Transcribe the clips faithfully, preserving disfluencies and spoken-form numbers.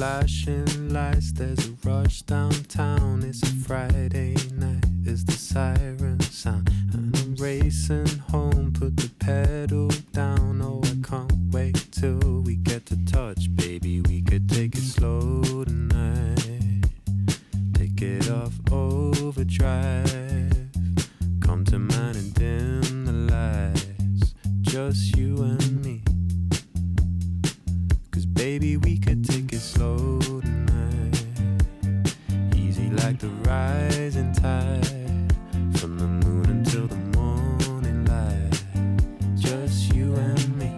flashing lights, there's a rush downtown. It's a Friday night, it's the siren sound, and I'm racing home, put the pedal down. Oh, I can't wait till we get to touch, baby. We could take it slow tonight, take it off overdrive, come to mine and dim the lights, just you and me. Cause baby, we could take it slow tonight, easy like the rising tide, from the moon until the morning light, just you and me.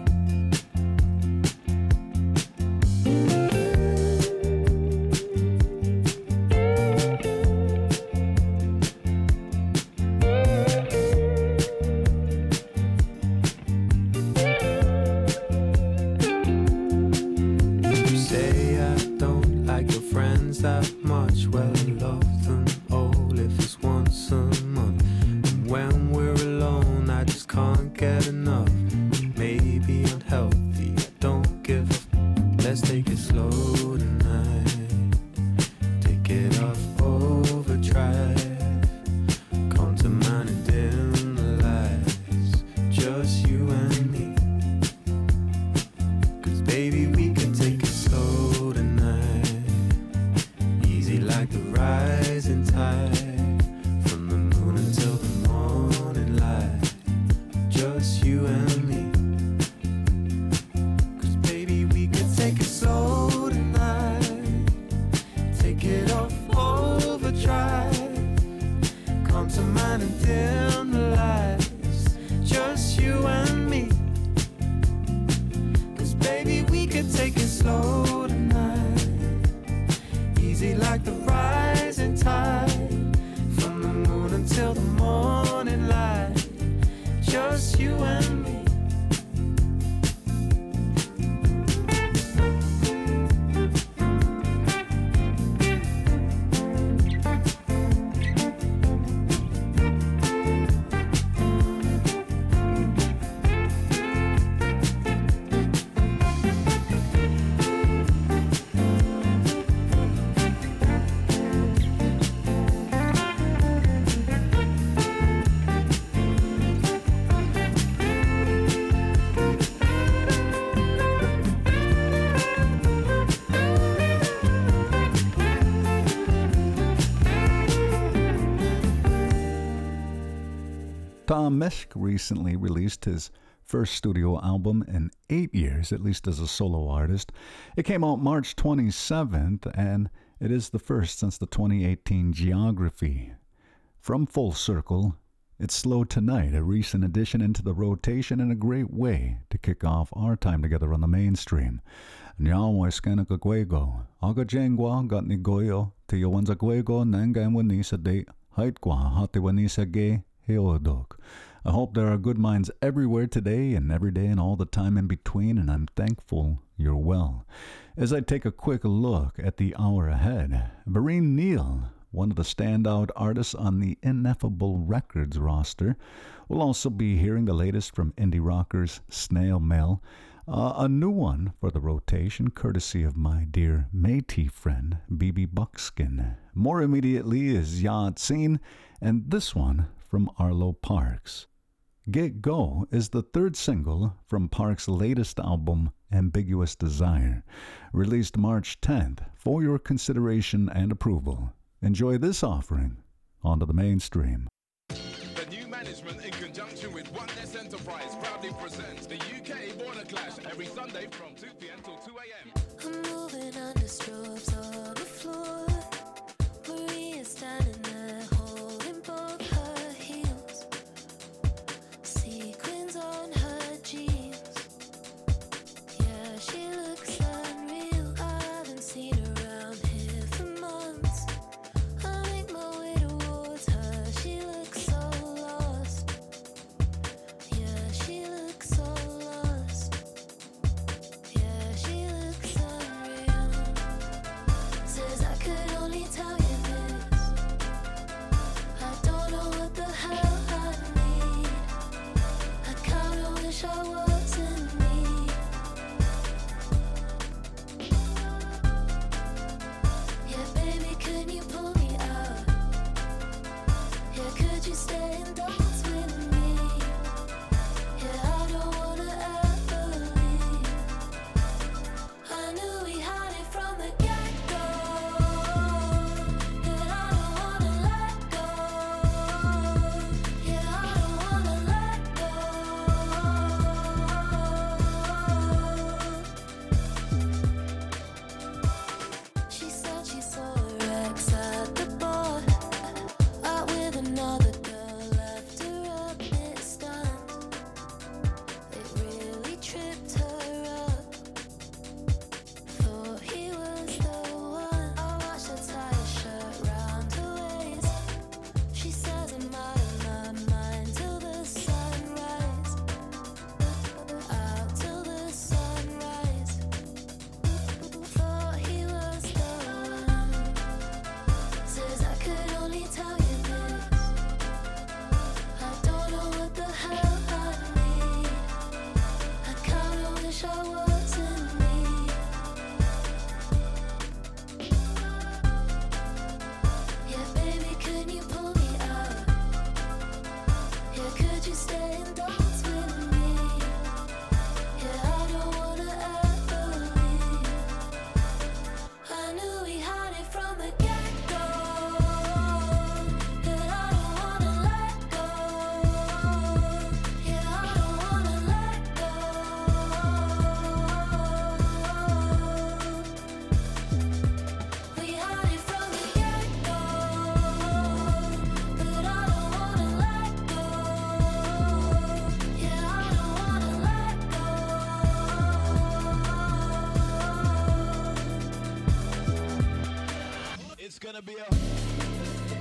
That much, well, I love them all if it's once a month. And when we're alone, I just can't get enough. Maybe unhealthy, I don't give up. Let's take it slow tonight, take it off overdrive, come to mine and dim the lights, just you and me. Cause baby, we can take it slow tonight, like the rising tide, from the moon until the morning light, just you and me. Cause baby, we could take it slow tonight, take it off overdrive, come to mine and dim the lights, just you and me. Cause baby, we could take it slow tonight, easy like the rising tide, from the moon until the morning light, just you and me. Tom Misch recently released his first studio album in eight years, at least as a solo artist. It came out March twenty-seventh, and it is the first since the twenty eighteen Geography. From Full Circle, it's Slow Tonight, a recent addition into the rotation and a great way to kick off our time together on the mainstream. Nyawa Skanaka Guego, Aga Jengwa, Gatni Goyo, Tiawanza Guego, Nangan Wanisa de Haitgwa, Hatiwanisa Gay. I hope there are good minds everywhere today and every day and all the time in between, and I'm thankful you're well. As I take a quick look at the hour ahead, Vereen Neal, one of the standout artists on the Ineffable Records roster, will also be hearing the latest from indie rockers Snail Mail, uh, a new one for the rotation, courtesy of my dear Métis friend, B B Buckskin. More immediately is Yahtzeen, and this one from Arlo Parks. Get Go is the third single from Parks' latest album, Ambiguous Desire, released March tenth for your consideration and approval. Enjoy this offering onto the mainstream. The new management, in conjunction with Oneness Enterprise, proudly presents the U K Border Clash every Sunday from two p.m. till two a.m. I'm moving under strobes on the floor. Maria's standing there holding both her heels, sequins on her jeans. Yeah, she looks unreal. I haven't seen her around here for months. I make my way towards her. She looks so lost. Yeah, she looks so lost. Yeah, she looks unreal. Says I could only tell you this. I don't know what the hell I need. I kinda wish I wasn't me. It's gonna be a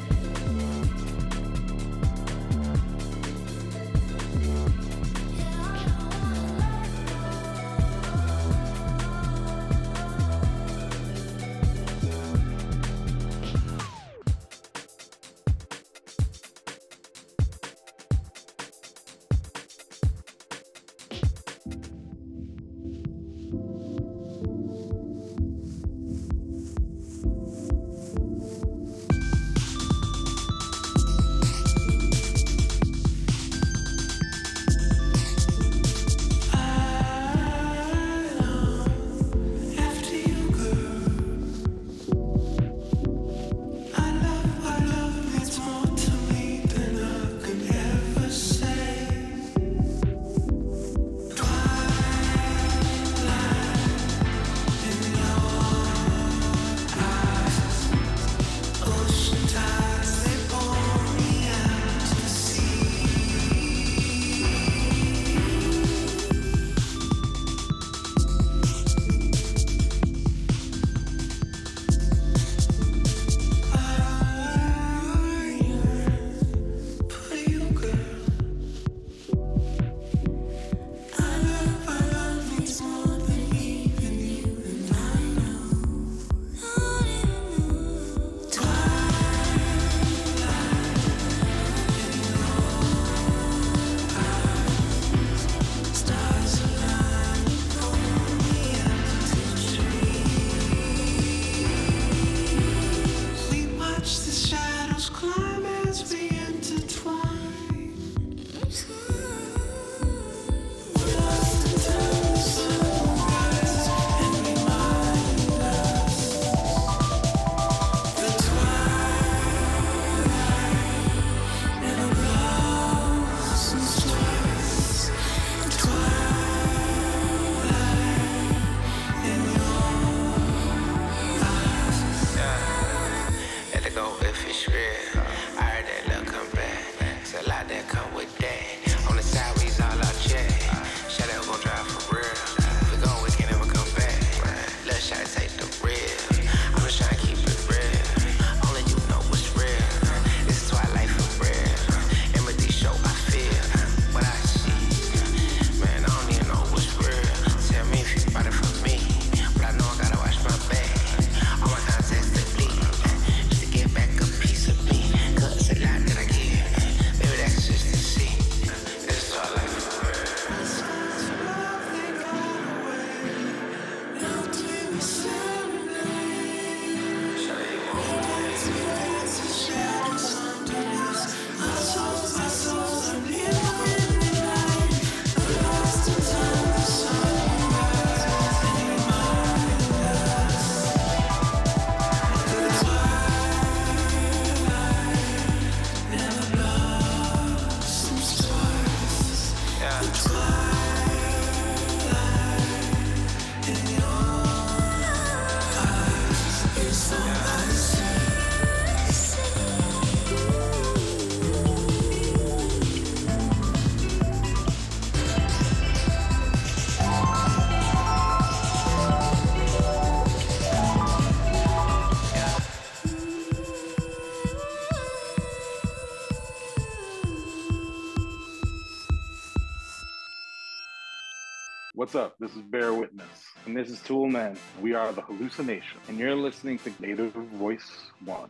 What's up? This is Bear Witness, and this is Tool Man. We are the Hallucination, and you're listening to Native Voice One.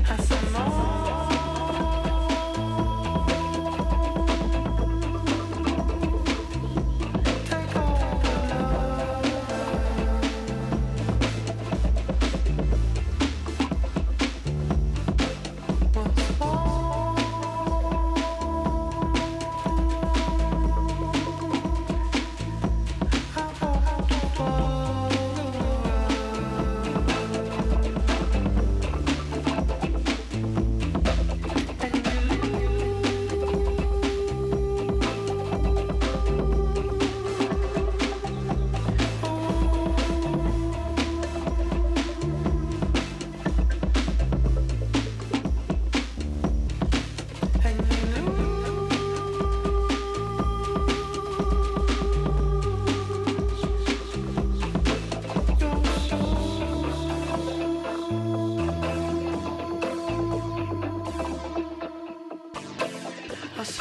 I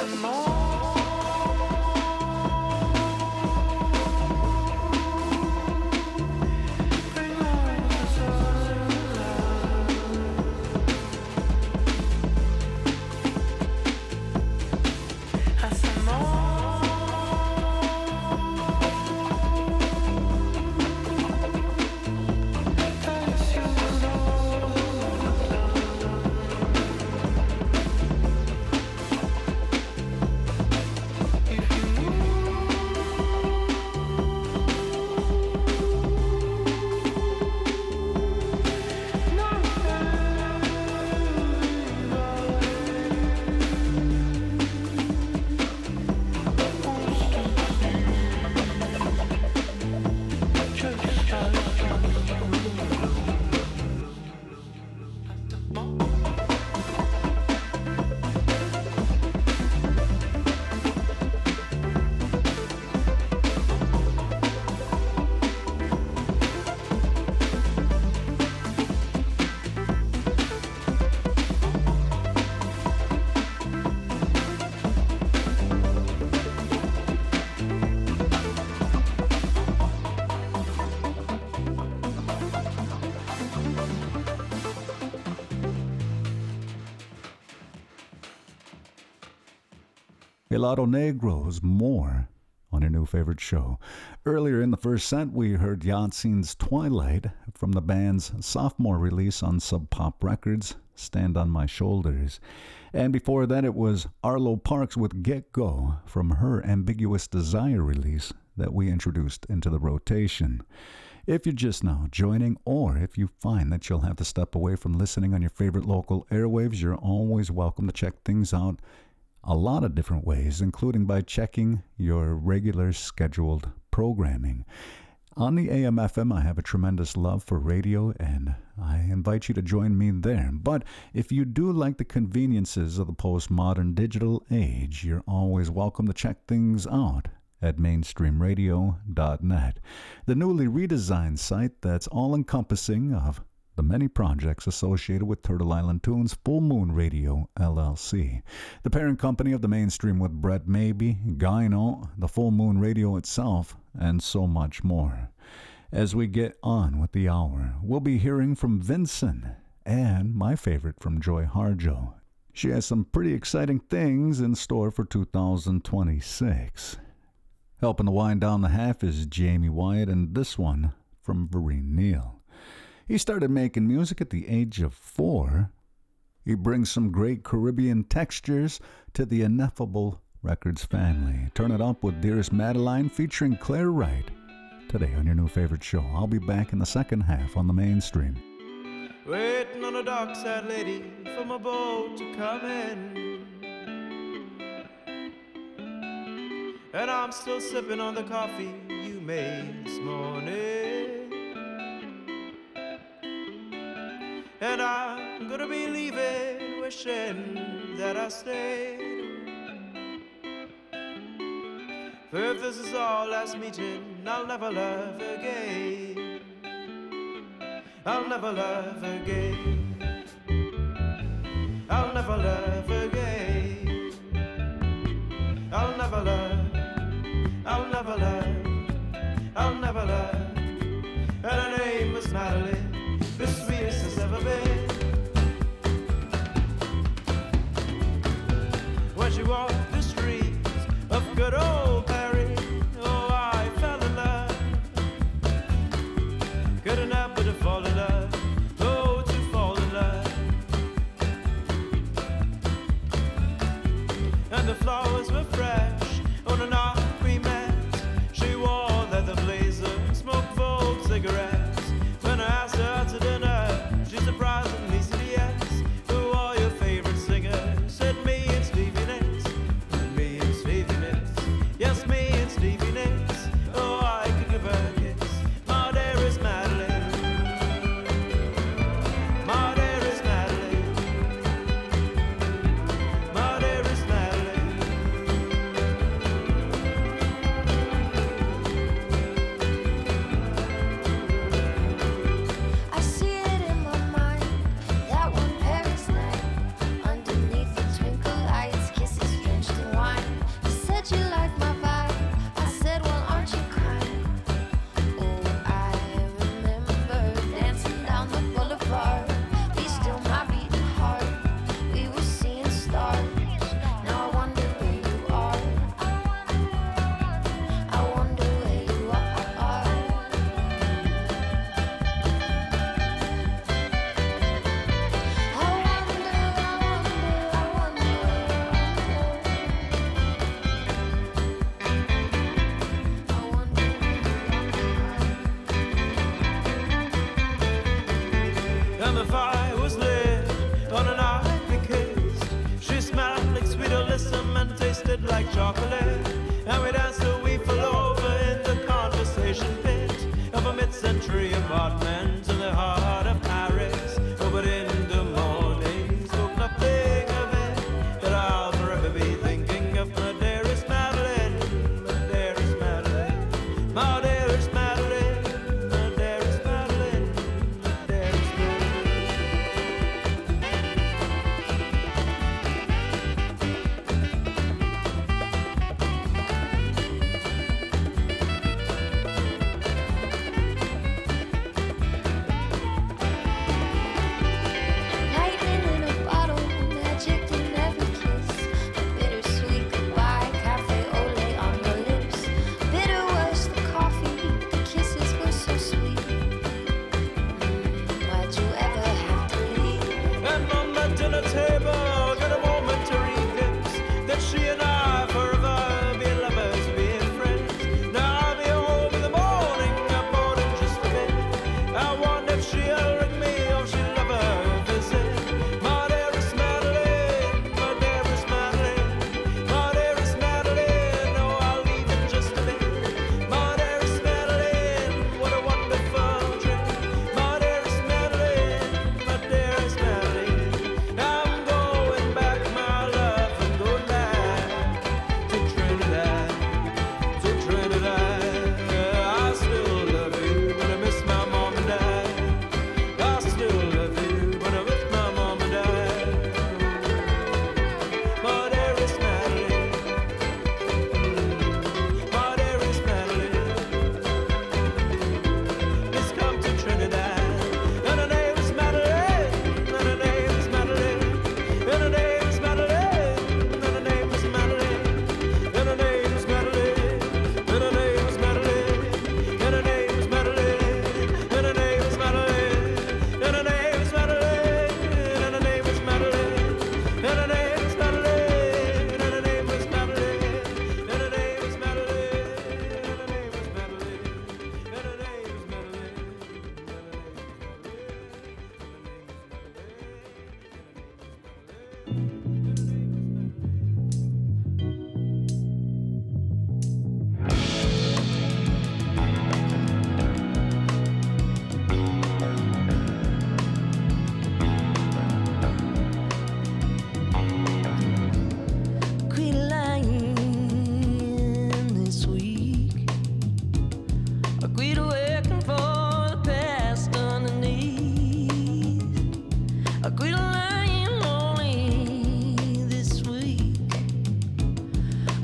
Helado Negros, more on your new favorite show. Earlier in the first set, we heard Yatsin's Twilight from the band's sophomore release on Sub Pop Records, Stand on My Shoulders. And before that, it was Arlo Parks with Get Go from her Ambiguous Desire release that we introduced into the rotation. If you're just now joining, or if you find that you'll have to step away from listening on your favorite local airwaves, you're always welcome to check things out a lot of different ways, including by checking your regular scheduled programming. On the A M F M, I have a tremendous love for radio, and I invite you to join me there. But if you do like the conveniences of the postmodern digital age, you're always welcome to check things out at mainstream radio dot net, the newly redesigned site that's all-encompassing of the many projects associated with Turtle Island Tunes Full Moon Radio, L L C, the parent company of the Mainstream with Brett Maybe, Gyno, the Full Moon Radio itself, and so much more. As we get on with the hour, we'll be hearing from Vincent, and my favorite from Joy Harjo. She has some pretty exciting things in store for two thousand twenty-six. Helping to wind down the half is Jamie Wyatt, and this one from Vereen Neal. He started making music at the age of four. He brings some great Caribbean textures to the Ineffable Records family. Turn it up with Dearest Madeline featuring Claire Wright. Today on your new favorite show. I'll be back in the second half on the Mainstream. Waiting on a dockside lady for my boat to come in, and I'm still sipping on the coffee you made this morning. And I'm gonna be leaving, wishing that I stayed. For if this is our last meeting, I'll never love again. I'll never love again. I'll never love again. I'll never love. I'll never love. I'll never love. And her name was Madeline, the sweetest as ever been. When she walked the streets of good old Paris, oh, I fell in love. Couldn't help but to fall in love, oh, to fall in love. And the flowers were fresh on an night we met. She wore leather blazer, smoked Vogue cigarettes. When I asked her to dinner, she surprisingly said yes. Who are your favorite singers? Said me and Stevie Nicks. Me and Stevie Nicks. Yes, me and Stevie Nicks. Oh, I could give her a kiss. My dearest Madeline. My dearest Madeline. My dearest Madeline.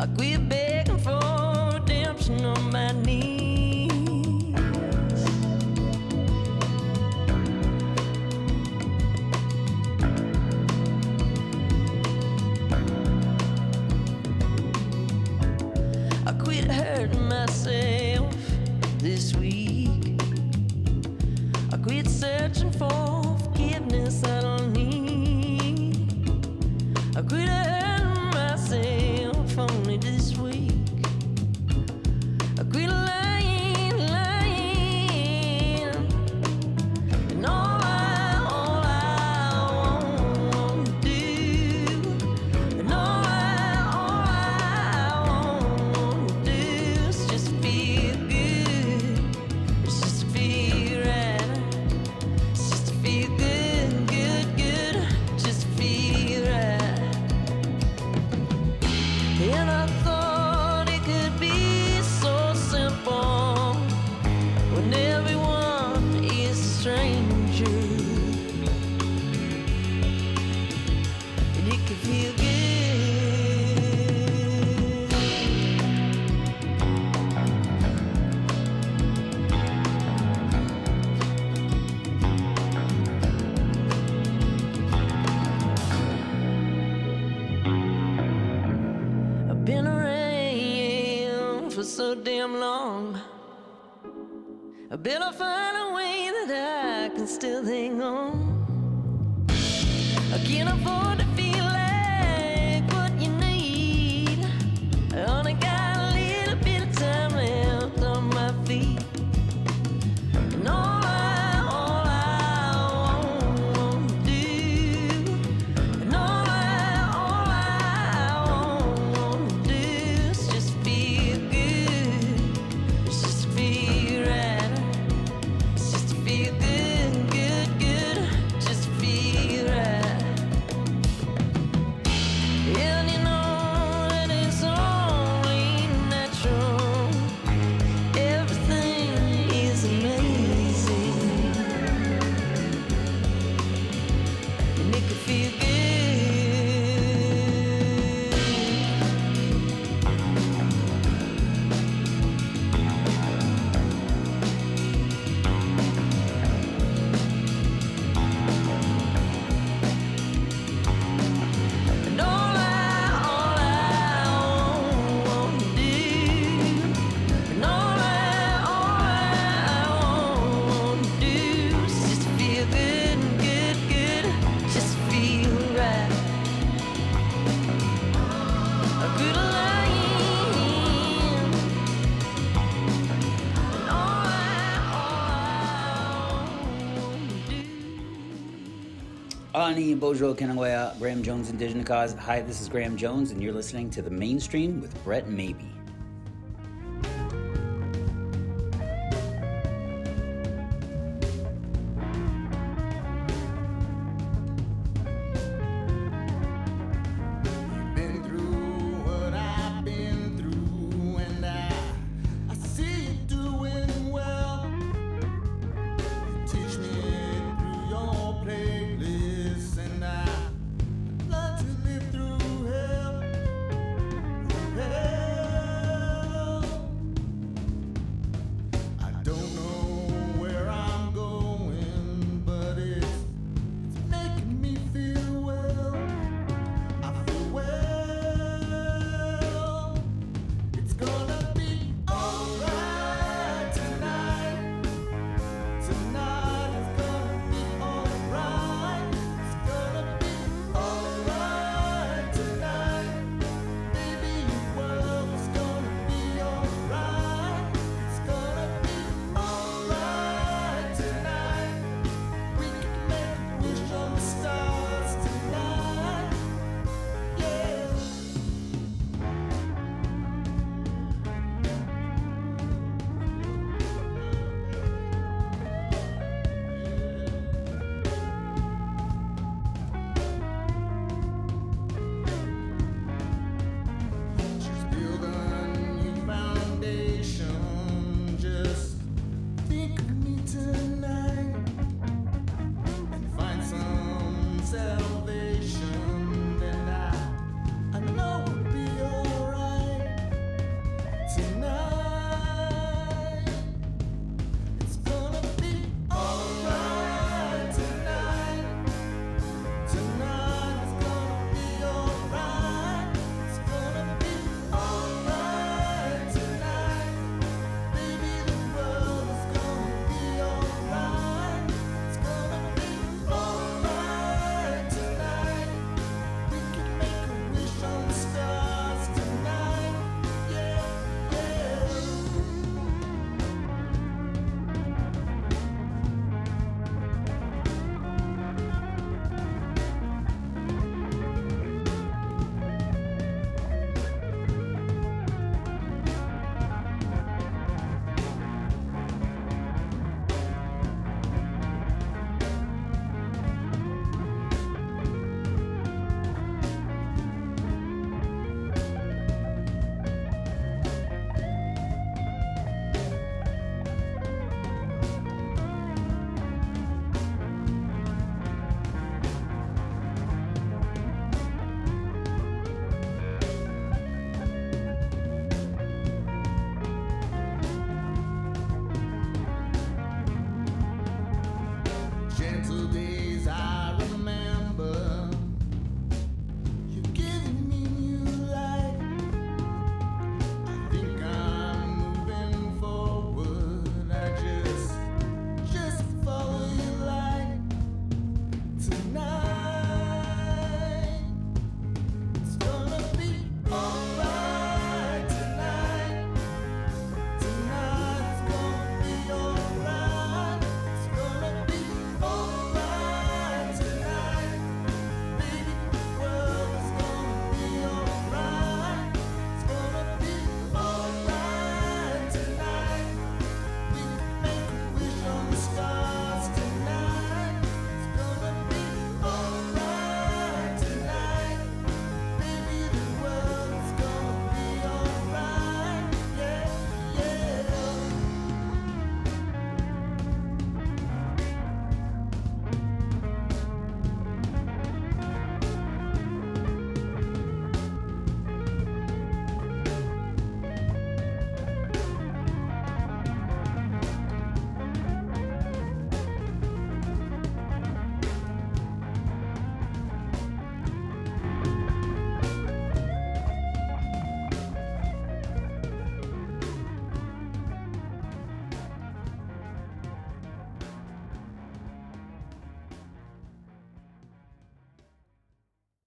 I quit begging for redemption on my knees. I quit hurting myself this week. I quit searching for forgiveness I don't need. I quit hurting myself only this week. I quit lying, lying. And all I, all I want to do, and all I, all I want to do is just feel good. It's just to feel right. It's just to feel good, good, good. Just to feel right. And I thought it could be so simple when everyone is a stranger, and it could feel good. I've been around for so damn long. I better find a way that I can still hang on. I can't afford to feel like what you need. I only got a little bit of time left on my feet. And all I, all I want to do, and all I, all I want to do is just feel good. It's just to feel right. It's just to feel good, good, good. Just to feel right. And you know that it's only natural. Everything is amazing, and it can feel good. And all I, all I want to do, and all I, all I want to do is just feel good, good, good, just feel right. I quit lying, and all I, all I want to do. Ani Bojo Kenawea, Graham Jones, Indigenous Cause. Hi, this is Graham Jones, and you're listening to The Mainstream with Brett Maybe.